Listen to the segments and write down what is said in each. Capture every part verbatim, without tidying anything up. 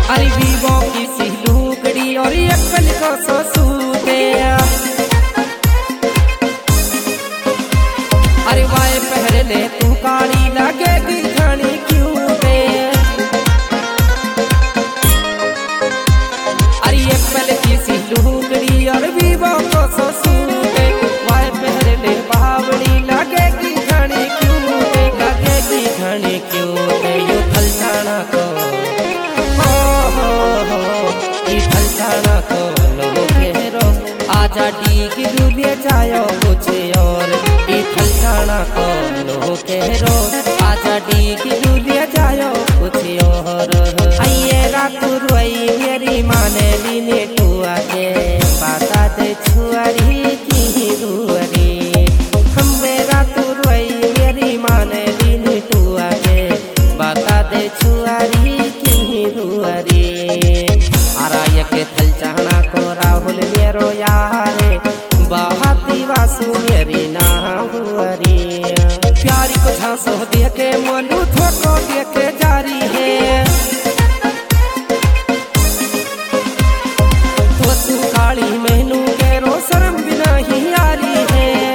अरे वीवो की सी लुगड़ी और एप्पल को सो सूटे। अरे वाए पहन ले तू काली लगेगी घनी क्यों पे। अरे एप्पल की सी लुगड़ी और वीवो को सो सूटे। वाए पहन ले बावड़ी लगेगी घनी क्यों पे, लगेगी घनी क्यों पे। यो थलसाना को आजा डीग डूलिए जायो कुछ और थलसाना को लो कहो। आजा डीग डूलिए जायो कुछ और। आइए रात रुई मेरी माने लीने टुआ के पाता दे छुआरी की रुअरी। हम वे रात रुई मेरी माने लीने टुआ के पाता दे छुआरी की रुअरी। आराय के थलसाना को राहुल मेरो यारे बहाती वासु मेरी ना हुअरी। प्यारी को झांसो देखे मनु थोको देखे जारी है। तो तू काली मैनू केरो शर्म बिना ही यारी है।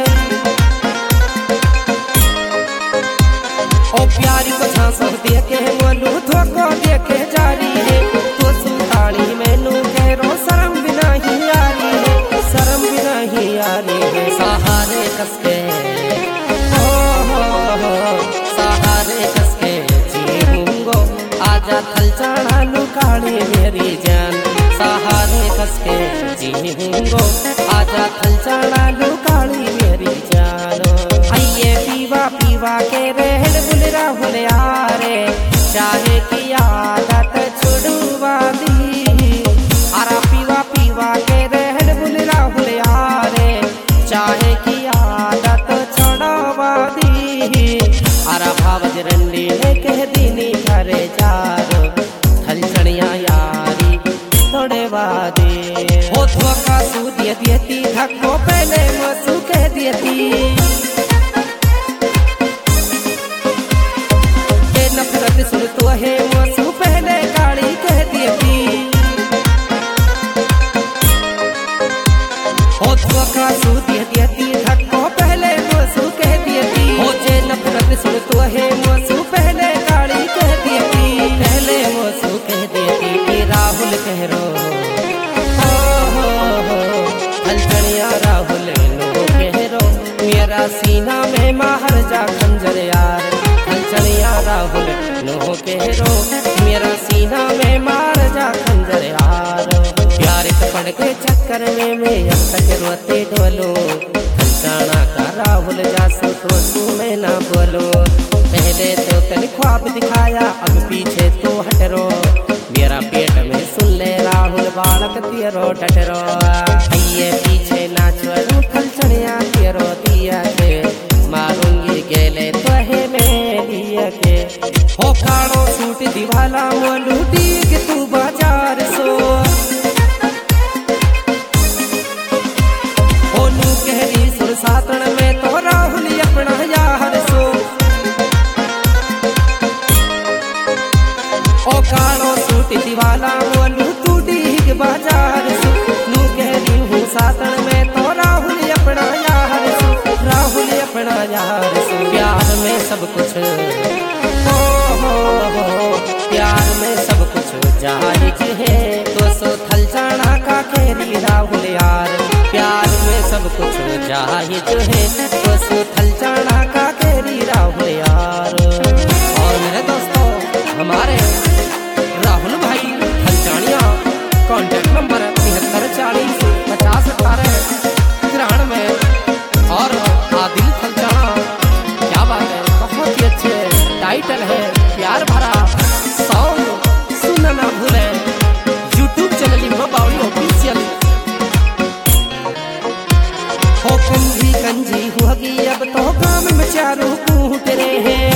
ओ प्यारी को झांसो देखे मनु थोको देखे जारी है। तो तू काली मैनू केरो शर्म बिना ही यारी है, शर्म बिना ही यारी है। सहारे कसके हो हो हो सहारे कसके जीऊंगो। आजा थलसाना लुकाड़ी मेरी जान। सहारे कसके जीऊंगो। आजा थलसाना लुकाड़ी मेरी जान। आइए पीवा पीवा के रहल बुल राहुल यारे चाहे की आदत छुड़वा दी। अरा पीवा पीवा के रहल बुल राहुल यारे चाहे की आदत छुड़वा दी। अरा भावज रंडी ने कह दीनी घरे जारो थलसनिया यारी थोड़े वादे। हो धोखा सू दिए दियती धक्को पहले मसू कह दियती। नफरत सुन तो है मसू पहले गाड़ी कह दियती। हो धोखा सू दिए दियती धक्को पहले मसू कह दियती। हो जे नफरत सुन तो है मसू पहले गाड़ी कह दियती। पहले मसू कह दियती कि राहुल कह रो हो हो हो थलसनिया राहुल नो कह रो। मेरा सीना में माहर जा खंजर यार थलसनिया राहुल नो कह रो। मेरा सीना में मार जा खंजर यार। प्यार पड़ के चक्कर में मैं अब तक रोते ढोलो। थलसाना का राहुल जासू तो तू मैं ना बोलो। पहले तो कल ख्वाब दिखाया अब पीछे तो हट रो। मेरा पेट में सुन ले राहुल बालक तेरो डटरो। आइए पीछे ना छोड़ू थलसनिया तेरो दिया के मारूंगी गेले तो है मेरिया के। हो काड़ो सूट दिवाला मोलू दीग तू बाजार सो। हो नू कहरी सुर सातन में तो राहुल अपना यार सो। ओ काड़ो सूट दिवाला मोलू तू दीग बाजार सो। नू कहरी हूँ सातन में तो राहुल अपना यार सो, राहुल अपना यार सो। प्यार में सब कुछ हो हो हो प्यार में सब कुछ जायज है। तो सो थलसाना का खेरी राहुल यार प्यार में सब कुछ जायज है। तो सो थलसाना का खेरी राहुल यार। और मेरे दोस्तों हमारे राहुल भाई थलसानिया कॉन्टेक्ट नंबर तिहत्तर चालीस पचास अठारह तिरानवे। और आदिल थलसाना क्या बात है, बहुत ही अच्छे टाइटल है प्यार भरा सॉन्ग। सुनना ना भूले यूट्यूब चैनल में बावली ऑफिशियल। हो कंजी कंजी हुगी अब तो काम में चारों कूट रहे हैं।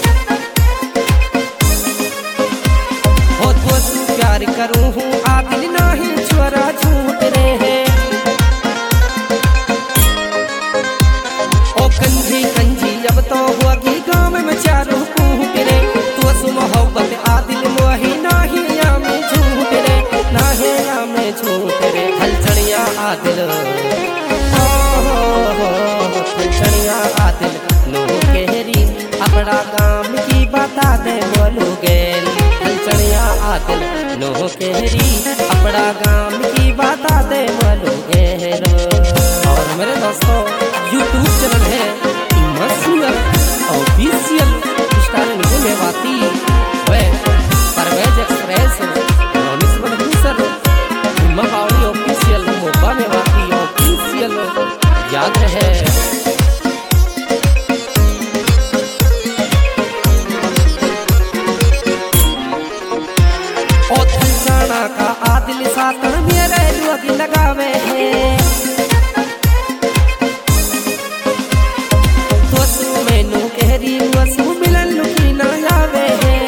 हो तो तू प्यार करूँ हूँ आदिल नहीं छोरा झूठ रहे हैं। ओ कंजी कंजी अब तो हुगी गाँव में चारों कूट रहे। तो सु मोहब्बत आदिल मोही नहीं आमी झूठ में झूठ रे हलचड़िया आदिल हो हो हो हलचड़िया आदिल नो केहरी अपना काम की बता दे बोलू गेल हलचड़िया आदिल नो केहरी अपना काम की बता दे बोलू गेल। और मेरे दोस्तों यूट्यूब चैनल है मशहूर ऑफिशियल स्टार में बाती वे परवेज एक्सप्रेस नॉनिस्बन दूसर मबावली ऑफिशियल मोबा में बाती ऑफिशियल याद है। ओ थलचड़ा का आदिल सातन मेरे लोग लगावे है वसु मिलन लुकी ना जावे है।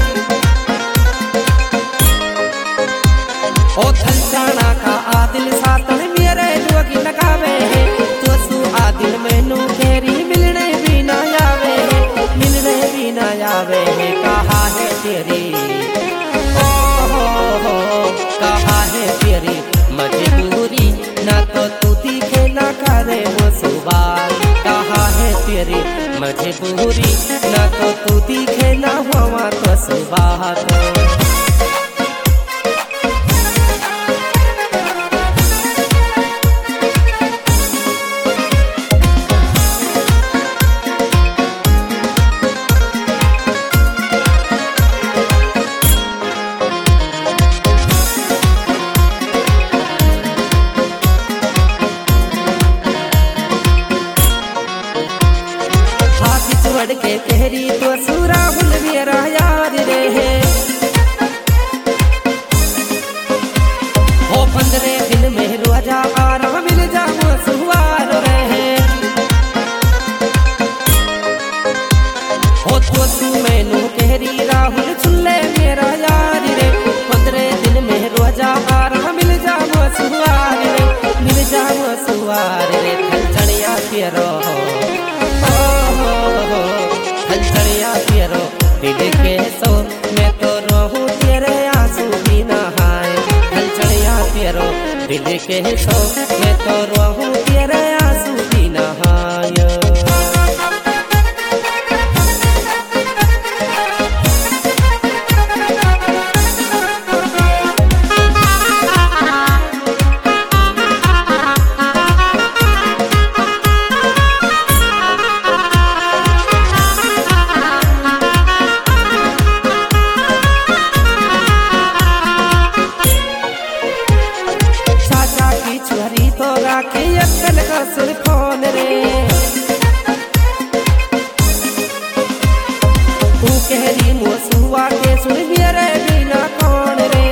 ओ थलचड़ा का आदिल सातन मेरे लोग लगावे है वसु आदिल मैनू केरी मिलने भी ना जावे है मिलने भी ना जावे है। कहा है तेरी ओ हो हो कहा है तेरी मजबूरी ना तो तू दिखे ना करे वो सुबार कहा है तेरी मजबूरी ना तो तू दिखे ना हुआ तो सुबह तो। के कहरी तो सुराहुल मेरा याद रहे ओ पंद्रह दिन में रोजा आराम मिल जाओ सुहार रहे हो तो तू मैनू कहरी राहुल चुल्ले मेरा याद रे पंद्रह दिन में रोजा आराम मिल जाओ सुहार रे मिल जाओ सुहार रे थलचड़िया तेरो हलचड़िया तेरो दिल के सो मैं तो रहूं तेरे आंसू भी नहाए हलचड़िया तेरो दिल के सो मैं तो रहूं तेरे आंसू भी नहाए। अक्कल का सुर कौन रे तू कहरी मोसुआ के सुन मेरे बिना कौन रे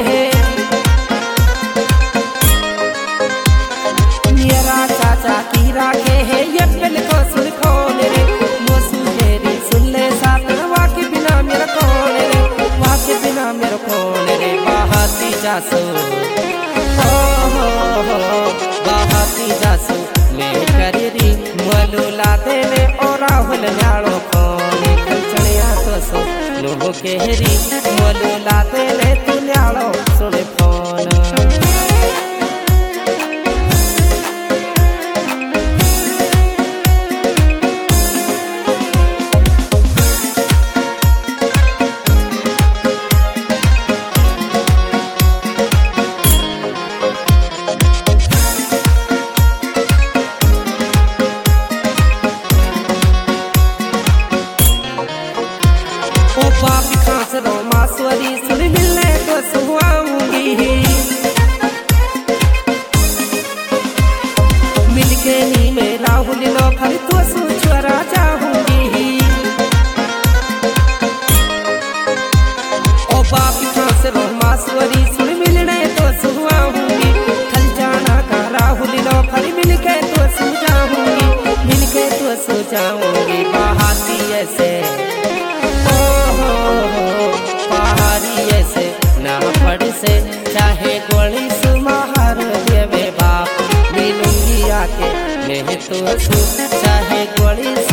मेरा चाचा की राखे है अक्कल का सुर कौन रे मोसु मेरी सुन ले साथ वाके बिना मेरा कौन रे वाके बिना मेरा कौन रे बहाती जासो हो हो हो बहाती जासू मैं करी मलू लाते ने और राहुल नालो खोने थलचड़िया तो सो नो केहरी मलू लाते ने तू नालो सुने फोन। ओ पापी खास रो मासवरी सुन मिलने तो सुहाऊंगी मिलके नी में राहुल लो खरी तो सुचरा चाहूंगी। ओ पापी खास रो मासवरी सुन मिलने तो सुहाऊंगी थलचड़ा का राहुल लो खरी मिलके तो सुझाऊंगी मिलके तो सुझाऊंगी। बहाती ऐसे पहाड़ी ऐसे ना पड़ से चाहे गोली सुमार देवे बाप मिलूंगी आके मैं तो चाहे गोली